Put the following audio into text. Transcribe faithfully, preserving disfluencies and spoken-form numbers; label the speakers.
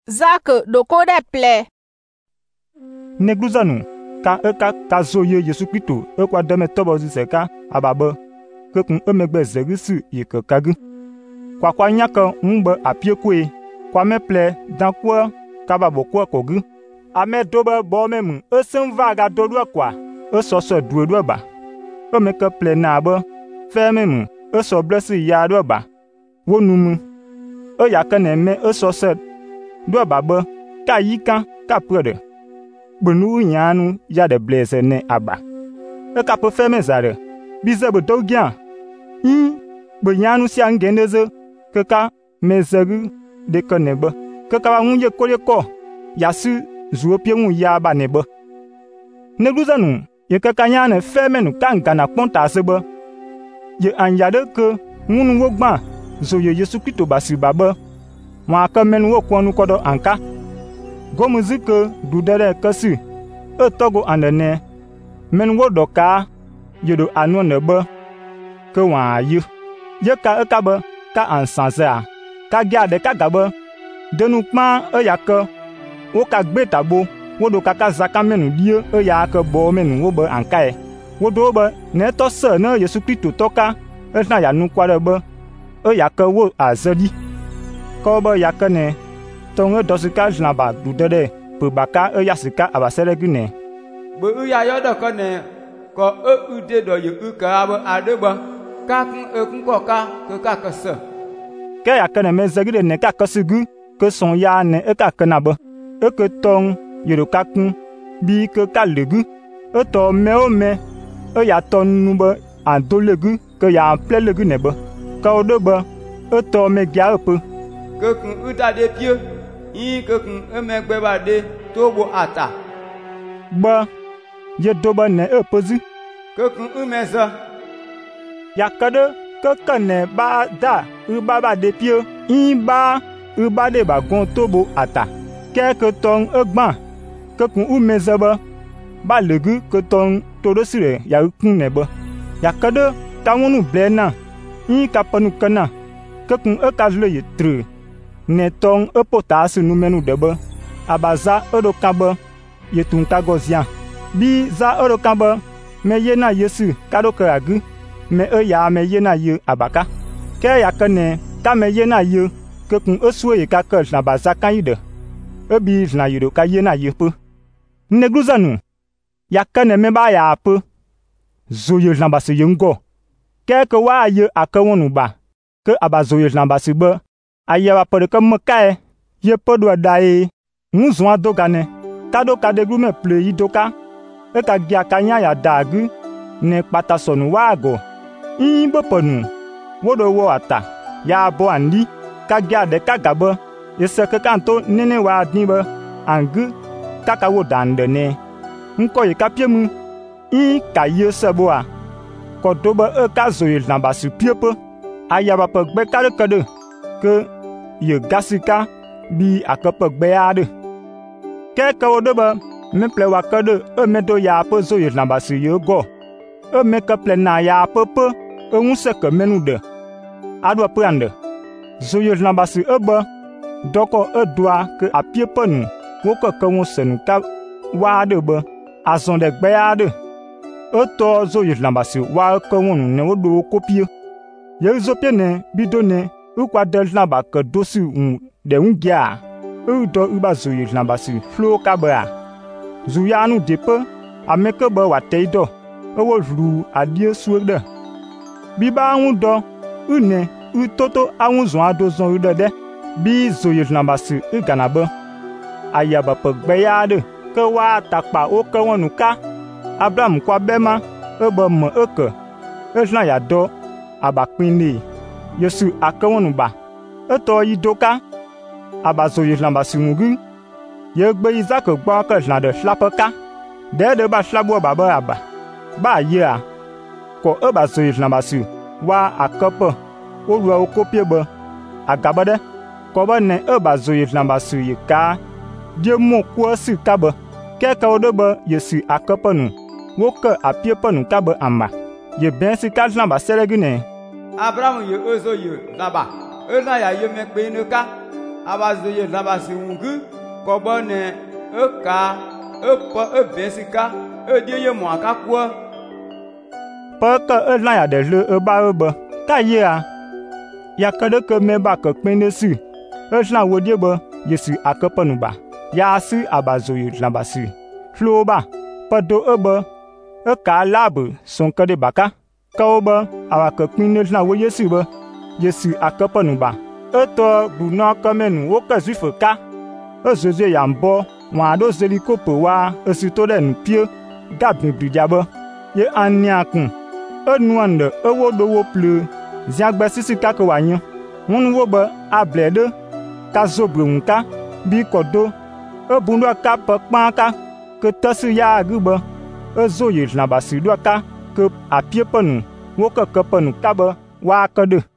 Speaker 1: Zake doko de ple.
Speaker 2: Negluzanu ka eka ka zoye Yesu Kristo ekwa deme tobo ziseka ababe ke kun emegbe zerisi yike kagu. Kwa kwa nyaka ngbe apiekwe kwa me ple dankwa kababo kwa kogu. Ame dobe bo memu esen vaga dodwa kwa esoso duodwa ba. Emeke ple na ba fe memu eso blesi ya do ba. Wonumu e yakane me esoso do ba ba ka yika ka prede. Benu nyanu ya de blese ne aba. E ka pe fe me zare bize be dogyan. Hi be nyanu si angendeze keka mezegu de konebe keka ba unye kolye ko yasu zuo pie mu ya ba nebe. Negluzanu ye keka nyane fe menu kangana ponta sebe. Ye anyade ke ngunu wogba zo ye Yesu Kristo basi baba. Wa ka menu wo kwonu kodo anka. Gomuzike dudere kasi e togo andene men wo doka yedo anu nebe ke wa yu ye ka e ka be ka ansanse a ka giade ka gabe denu kpa e yake wo ka gbe tabo wo do ka ka zaka menu die e ya ke bo menu wo be ankae wo do be ne to se ne Yesu Kristo toka e na ya nu kware be e yake wo azedi ko be yake ne tonge dosika jnaba dudede pe baka e yasika abaselegune
Speaker 3: be u ya yodo ko ne ko e ude do ye u ka aba adeba ka kun e kun ko ka ke ka kase
Speaker 2: ke yakene me zegide ne ka kasigu ke son ya ne e ka kana be e ke tong yero ka kun bi ke ka legu e to me o me e ya ton nu be andolegu ke ya plelegu ne be ka o de be e to me gya pe
Speaker 3: ke kun u da de pie yi ke kun emegbe ba de tobo ata
Speaker 2: ba ye doba ne e pozi
Speaker 3: ke kun umeza
Speaker 2: yakade ke kane ba da u ba ba de pie yi ba u ba de ba gon tobo ata ke ke tong egban ke kun umeza ba ba legu ke tong todosire ya kun ne ba yakade tawunu blena yi kapanu kana ke kun e ka vle ye tre ne tong e potas nu menu debe abaza edo kabe ye tun kagozia bi za edo kabe me ye na Yesu kado karagu me e ya me ye na ye abaka ke ya kene ka me ye na ye ke kun esuo ye ka ke na baza kan yide e bi na yido ka ye na ye pe negluzanu ya kene me ba ya pe zo ye na base ye ngo ke ke wa ye akawonu ba ke abazo ye na base be ayaba pere ke mekae ye podo dae nguzwa dogane kado kadeglu me ple yidoka e ka gia kanya ya dagu ne pata sonu wago yin boponu wodo wo ata ya bo andi ka gia de ka gabe yese ke kanto nene wa nibe angu kaka wo dande ne nko ye kapiemu yin ka ye sebo a ko dobe e ka zoyel na basu piepe ayaba pe gbe kade kade ke ye gasika bi akepe gbeade ke ka odoba me ple wa kade e me do ya pe zo ye na basi ye go e me ke ple na ya pepe e unse ke menu de ado prande zo ye na basi e ba doko e doa ke apie penu wo ke ke unse nu ka wa de be azon de gbeade e to zo ye na basi wa ke wonu ne wo do kopie ye zo pe ne bidone ukwa del na ba ke dosi un de ungia u do uba zuyi na basi flo kabra zuyanu depe ameke ba wateido ewo ru adie suede biba anu do une u toto anu zon ado zon ude de bi zuyi na basi u ganabe ayaba pe gbeyade ke wa takpa o ke wonu ka Abraham kwa bema ebe mo eke ejna ya do abakpini Yesu akewonu ba eto yidoka abazo ye lamba singugu ye gbe Isaac gba ke jna de slapeka de de ba slabo ba ba aba ba ye a ko e ba zo ye lamba si wa akopo o ru o kopie be agabade ko ba ne e ba zo ye lamba si ye ka die mo ko si ka be ke ka o de be ye si akopo nu wo ke apie panu ka be ama ye ben si ka lamba selegune
Speaker 3: Abraham ye ozo ye laba ena ya ye me pe nuka abazoye labasi wungu kobone eka epo ebesika ediye mwaka kwa
Speaker 2: pe ke elã ya de le eba ebe ka yea ya ke de ke me ba ke kpene si elã wo die be Yesu akepenu ba ya si abazoye labasi flo ba pe do ebe eka labe son ke de baka ka obe awa ke kpene elã wo Yesu be Yesu akepenu ba eto gbuna kemenu wo ke zuife ka ezozo ya mbo wa do zelikope wa esito de nu pie gabibri jabe ye aniakun enuande ewo do wo ple ziagbe sisi ka ke wanyo hunu wo be ablede ka zobrunka bi kodo ebundo ka pe kpanka ke tesi ya agbe ezo ye labasi do ka ke apie penu wo ke ke penu ka be wa kede